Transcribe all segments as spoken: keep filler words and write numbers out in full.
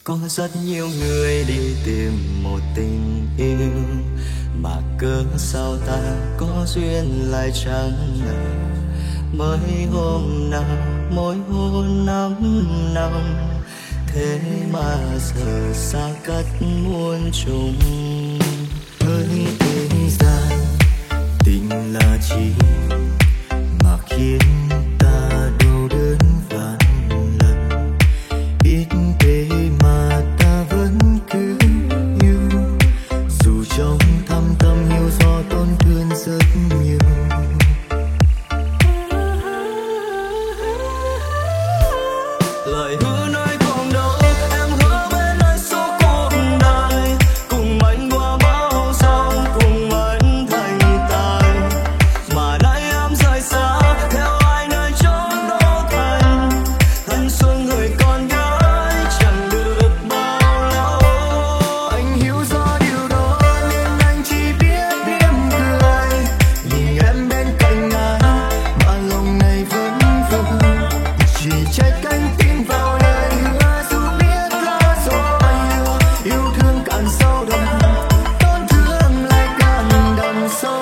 Có rất nhiều người đi tìm một tình yêu, mà cớ sao ta có duyên lại chẳng ngờ. Mới hôm nào mỗi hôn năm năm, thế mà giờ xa cách muôn trùng. Hỡi thế gian, tình là chi mà khiến ta đau đớn vạn lần. Biết thế mà ta vẫn cứ yêu, dù trong thâm tâm yêu do tổn thương rất nhiều. Lời hứa nói không đâu, em hứa bên anh suốt cuộc đời, cùng anh qua bão giông, cùng anh thành tài. Mà nay em rời xa theo ai nơi chốn đô thành, thanh xuân người con gái chẳng được bao lâu. Anh hiểu rõ điều đó nên anh chỉ biết mỉm cười, nhìn em bên cạnh anh mà lòng này vẫn vương. Chỉ trách anh tin vào lời hứa dù biết là do yêu, yêu thương càng sâu đậm, tổn thương lại càng đậm sâu.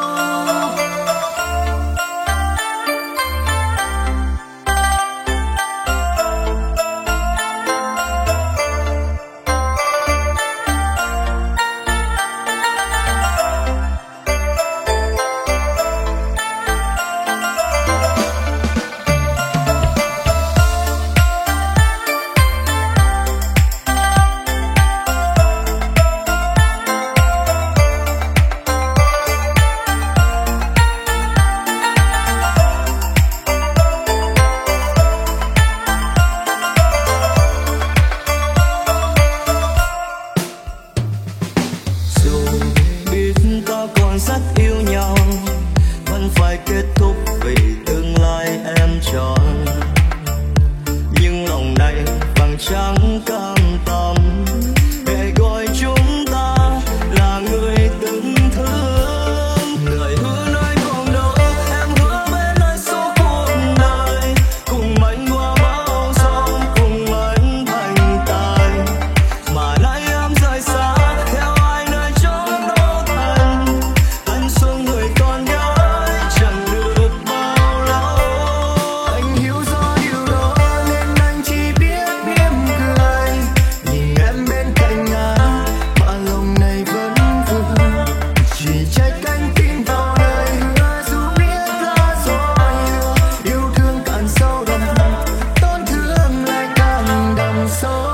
Dù biết ta còn rất yêu nhau, vẫn phải kết thúc vì tương lai em chọn. Nhưng lòng này vẫn chẳng cam tâm để gọi chúng ta là người từng thương. Lời hứa nói không đâu, em hứa bên anh suốt cuộc đời, cùng anh qua bão giông, cùng anh thành tài. Mà nay em rời xa theo ai nơi chốn đô thành, thanh xuân người con gái chẳng được bao lâu. Anh hiểu rõ điều đó nên anh chỉ biết mỉm cười, nhìn em bên cạnh anh mà lòng này vẫn vương. Chỉ trách anh tin vào lời hứa dù biết là do yêu, yêu thương càng sâu đậm, tổn thương lại càng đậm sâu.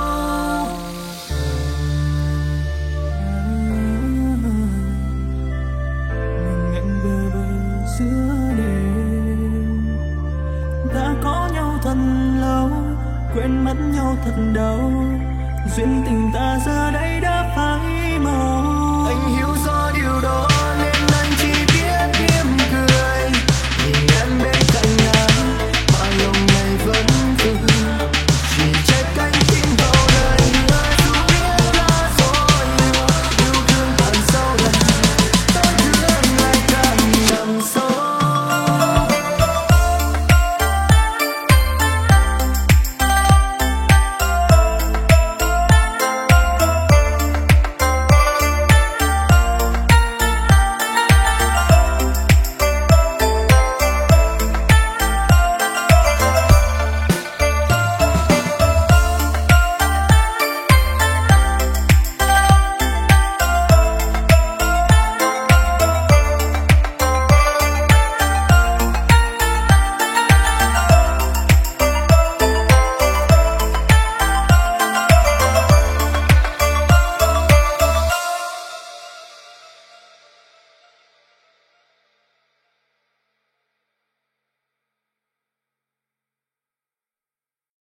Mình anh bơ vơ giữa đêm, đã có nhau thật lâu, quên mất nhau thật đâu. Duyên tình ta giờ đây đã phai màu.